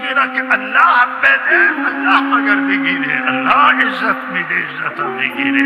میگیره که الله بده، الله اگر بگیره الله عزت میده، عزت رو بگیره.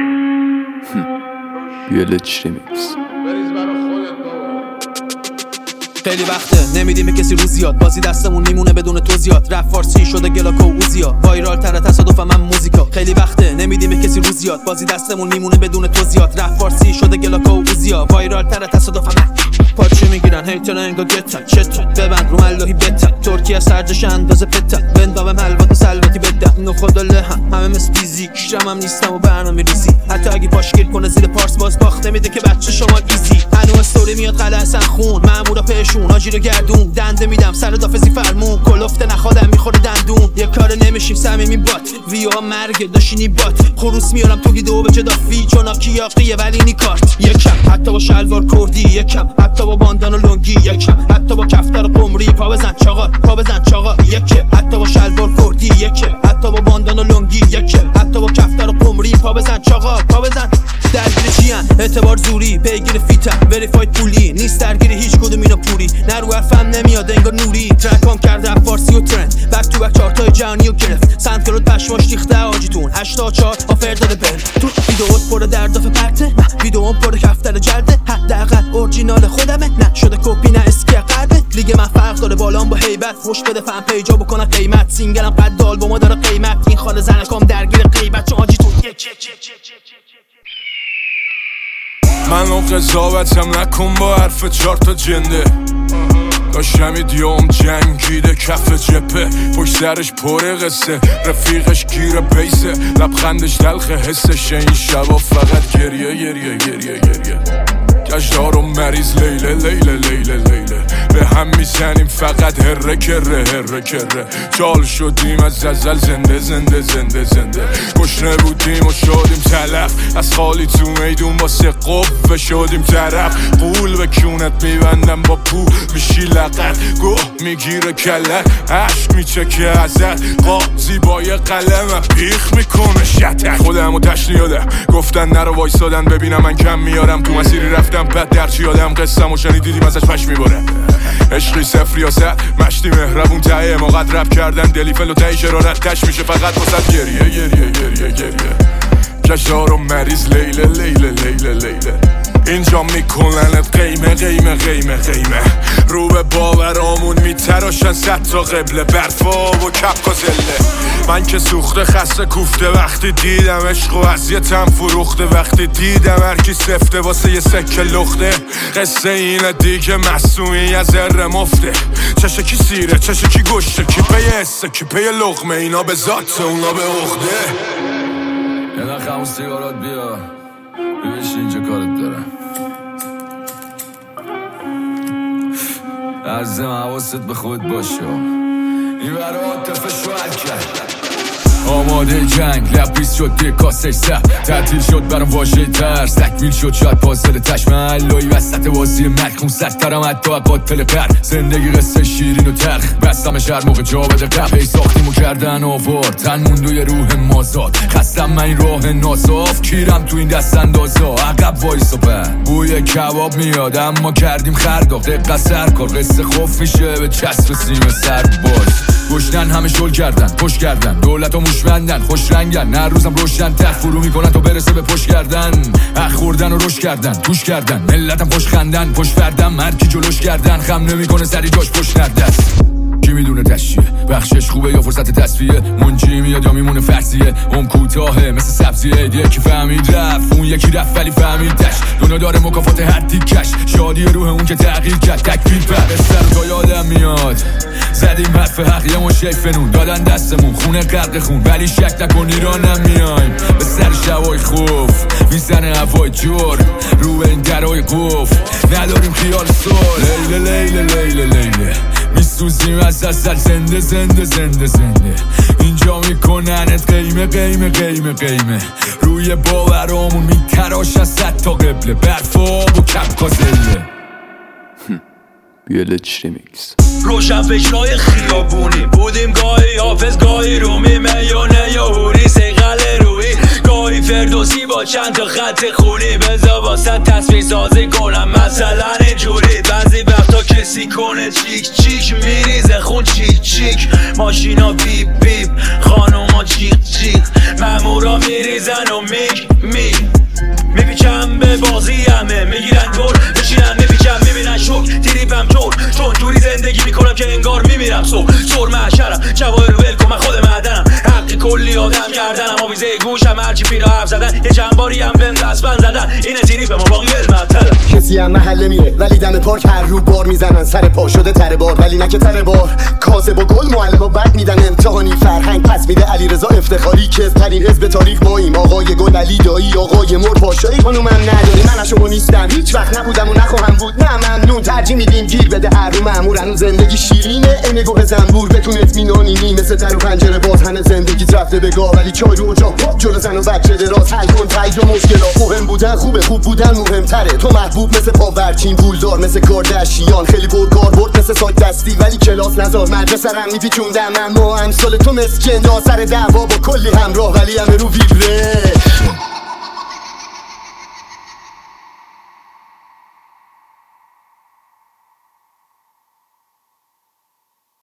بیالچ ریمیکس. بریز برا خودت بابا. خیلی وقته نمیدیم به کسی روز زیاد، بازی دستمون میمونه بدون توضیحات. رپ فارسی شده گلاکو اوزیا، وایرال تر تصادف من موزیکا. خیلی وقته نمیدیم به کسی روز زیاد، بازی دستمون میمونه بدون توضیحات. رپ فارسی شده گلاکو اوزیا، وایرال تر تصادف من. پاچه میگیرن هیتر انگا گتن چتن، ببند رو ملاهی بتن. ترکیه سرجش اندازه پتن، بندابم حلوات و سلواتی بدن. اینو خدا لهم همه مثل فیزیک، شمم نیستم و برنامه ریزی. حتی اگه پاشگیر کنه زیر پارس باز باخته میده که بچه شما ایزی. هنو استوری میاد قلعه حسن خون، مامورا پیشون آجی رو گردون. دنده میدم سر دافزی فرمون، کلفته نخوادم میخوره دندون. یه کار نمیشیم صمیمی بات، ویوها مرگ داشینی بات. خروس میارم تو گیدو به جدافی، چوناکی یاقیه ولی نیکارت. یکم حتی با شلوار کردی، یکم حتی با باندان و لنگی، یکم حتی با کفتر قمری. پا بزن چاقا، پا بزن چاقا. یکم حتی با شلوار کردی، یکم حتی با باندان و لنگی، یکم حتی با کفتر قمری. پا بزن چاقا، پا بزن. درگیر چیان اعتبار زوری، پیگیر فیتم وریفاید پولی. نیست درگیر هیچ کدوم اینا پوری، نه رو حرفم نمیاد انگار نوری. ترکام کرده فارسی و ترند، بک تو بک چارتای جهانی و گرفت. سنت کرد پشماش ریخته آجیتون 84 آفر داده بل. تو ویدئوت پر درداف پرته، نه ویدئوم پر کفتر جلده. حداقل اورجینال خودمه، نه شده کپی نه اسکی قلبه. لیگ من فرق داره بالام با هیبت، خوش بده فن پیجا بکنه قیمت. سینگلم قد آلبوما داره قیمت، این خاله زنکام درگیر غیبت. چون آجیتون من قضاوتم نکن با حرف 4 تا جنده. داشتم ایدیوم جنگیده کف جپه، پشت سرش پر قصه، رفیقش گیره بیسه، لبخندش تلخ حسش. این شبا فقط گریه گریه گریه گریه. گشتار و مریض لیله لیله لیله لیله. به هم میزنیم فقط هره کره هره کره. جال شدیم از ازل زنده زنده زنده زنده. گشنه بودیم و شدیم تلف، از خالی تو میدون واسه قوه شدیم طرف. قول به کونت میبندم با پول میشی لقت، گوه میگیره کلت عشق میچکه ازت. قاضی با یه قلم پیخ میکنه شتک. خودمو تشنی یادم گفتن نرو وایسادن ببینم من کم میارم. تو مسیری رفتم بد درچی آدم، قصم و شنیدیدیم ازش پش میباره. عشقی صفر یا صد، مشتی مهربون تایه ما قد رب کردن. دلیفل و تایی شرارت تش میشه فقط واسد گریه گریه گریه گریه. کشار و مریض لیله لیله لیله لیله. اینجا میکننت قیمه قیمه قیمه قیمه. رو به باورامون میتراشن 100 تا قبله. برفا و کپ و زله. من که سوخته خسته کوفته وقتی دیدم عشق و اذیتم فروخته. وقتی دیدم هرکی سفته واسه یه سکه لخته. قصه اینه دیگه مصنوعی از ذره مفته. چشه کی سیره چشه کی گشته، کی پی حسه کی پی لقمه. اینا به ذات اونا به عقده. یه دقیقه همون سیگارات بیا ببیش اینجا کارت دارم. عزیزم حواست به خود باشه، این برای عاطفه شوهر کرد. آماده جنگ لبریز شد یه کاسه سب، تعطیل شد برام واژه ترس. تکمیل شد شاید پازل تشم علایی وسط بازی ملخون. سرترم حتی قاتل پر، زندگی قصه شیرین و تلخ. بستم شهر موقع جا بده قبل ای ساختیمو کردن آوار. تن موندو یه روح مازاد، خستم من این راه ناصاف. کیرم تو این دست اندازا عقب وایس و پر. بوی کباب میاد اما کردیم خرداق. دقیقه سرکار قصه خوف میشه به چسب سیم سر باز. گشنن همه شل کردن پشت کردن، دولت و موشبندن خوش رنگن. هر روزم روشن تر فرو میکنن تا برسه به پشت کردن. اخ خوردن و روش کردن توش کردن، ملتم خوش خندن پشت فردم. هرکی جلوش کردن خم نمیکنه سری جاش پشت نردست. کی میدونه تشیه بخشش خوبه یا فرصت تصفیه. منجی میاد یا میمونه فرضیه، اون کوتاهه مثل سبزیه. یکی فهمید رفت اون یکی رفت ولی فهمیدش. دنیا داره مکافات هر تیکش، شادی روح اون که تغییر کرد. تکفیر پر سر تا یادم میاد زدیم حرف حق یه مشه فنون. دادن دستمون خونه غرق خون، ولی شک نکن ایرانم میایم. به سر شوای خوف میزنه هوای جور، رو به این درای قفل نداریم خیال سر. لیله لیله لیله لیله میسوزیم از ازل زنده زنده زنده زنده. اینجا میکننت قیمه قیمه قیمه قیمه. روی باورامون میتراشن 100 تا قبله. برفاب و کپ کازله. بیالچ ریمیکس. روشن فکرای خیابونی بودیم، گاهی حافظ گاهی رومی. میونه یا هوری سیقل روی، گاهی فردوسی با چند تا خط خونی بذار واسه تصویر سازی کنم مثلا اینجوری بعضی وقتا کسی کنه چیک چیک میریزه خون چیک چیک ماشینا بیپ بیپ خانوما چیک چیک مامورا میریزن و میپیچم به بازی همه میگیرن گل بشینن میپیچم میبینن شک تریپم چون جوری زندگی میکنم که انگار میمیرم سور محشرم جوای رو ول کن من خود معدنم حقی کلی آدم گردنم آویزه گوشم هرچی پیرا حرف زدن یه چندباری هم بهم دستبند زدن اینه تریپ ما باقی المعطلم کسی هم محله میره ولی دم پارک هر رو بار میزنن سر پا شده تره بار ولی نه که تره بار کاسه با گل معلم بد میدن امتحانی فرهنگ پس میده علیرضا افتخاری که ترین حزب تاریخ ماییم آقای گل علی دایی آقای مرد پاشایی خانومم نداری من شما نیستم هیچ وقت نبودم و نخواهم بود نه ممنون ترجیح میدیم گیر بده هر رو مامور هنوز زندگی شیرینه اینه گوه زنبور بتون اطمینانی نی مثل در و پنجره باز همه زندگی رفته بگاه ولی چای رو اجاق جلو زن و بچه دراز حل کن تایید و مشکلات مهم بودن خوبه خوب بودن مهمتره تو محبوب مثل پاورچین پولدار مثل کاردشیان خیلی پرکاربرد مثل سایت دستی ولی کلاس نزار مدرسه رم میپیچوندم اما امثال تو مسکن آثر دعوا با کلی همراه ولی همه رو ویبره